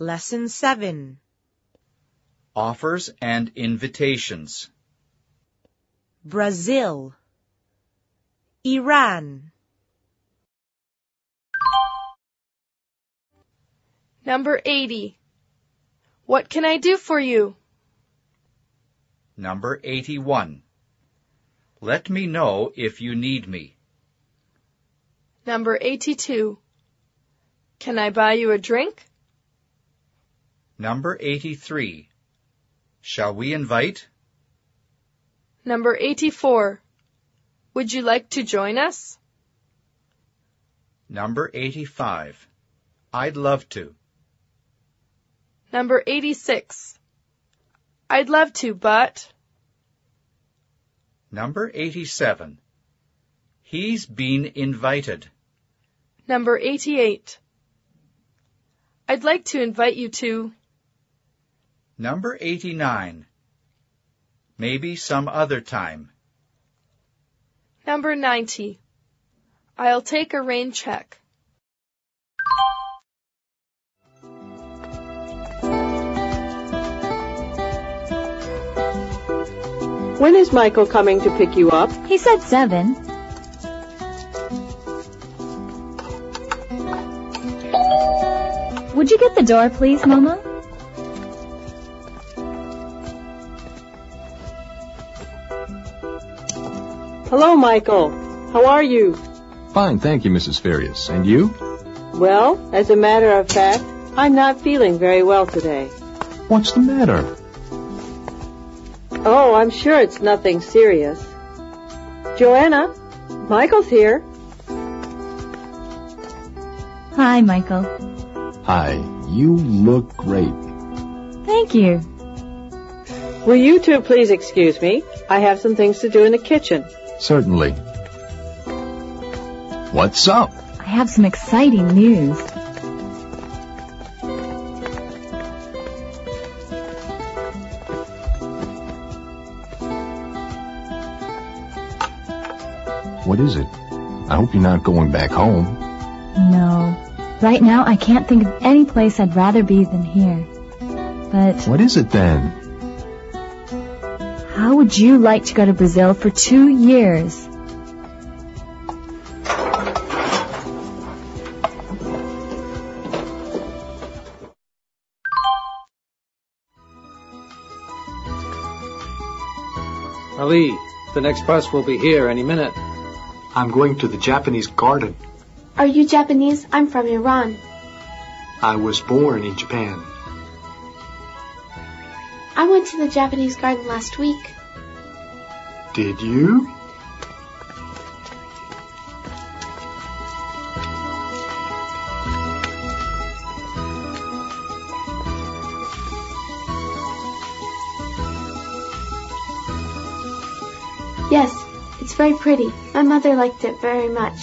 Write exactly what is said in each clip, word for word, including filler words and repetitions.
Lesson seven. Offers and invitations. Brazil. Iran. Number eighty. What can I do for you? Number eighty-one. Let me know if you need me. Number eighty-two. Can I buy you a drink? Number eighty-three. Shall we invite? Number eighty-four. Would you like to join us? Number eighty-five. I'd love to. Number eighty-six. I'd love to, but... Number eighty-seven. He's been invited. Number eighty-eight. I'd like to invite you to... Number eighty-nine. Maybe some other time. Number ninety. I'll take a rain check. When is Michael coming to pick you up? He said seven. Would you get the door, please, Mama? Hello, Michael. How are you? Fine, thank you, Missus Farias. And you? Well, as a matter of fact, I'm not feeling very well today. What's the matter? Oh, I'm sure it's nothing serious. Joanna, Michael's here. Hi, Michael. Hi, you look great. Thank you. Will you two please excuse me? I have some things to do in the kitchen. Certainly. What's up? I have some exciting news. What is it? I hope you're not going back home. No. Right now, I can't think of any place I'd rather be than here. But... What is it then? How would you like to go to Brazil for two years? Ali, the next bus will be here any minute. I'm going to the Japanese garden. Are you Japanese? I'm from Iran. I was born in Japan. I went to the Japanese garden last week. Did you? Yes, it's very pretty. My mother liked it very much.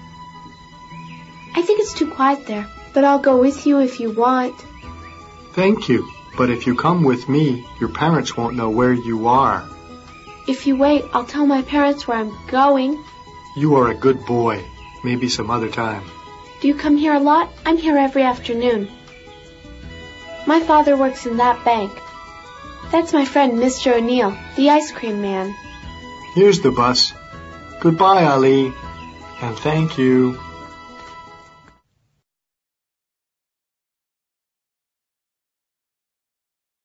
I think it's too quiet there, but I'll go with you if you want. Thank you, but if you come with me, your parents won't know where you are. If you wait, I'll tell my parents where I'm going. You are a good boy. Maybe some other time. Do you come here a lot? I'm here every afternoon. My father works in that bank. That's my friend, Mister O'Neill, the ice cream man. Here's the bus. Goodbye, Ali. And thank you.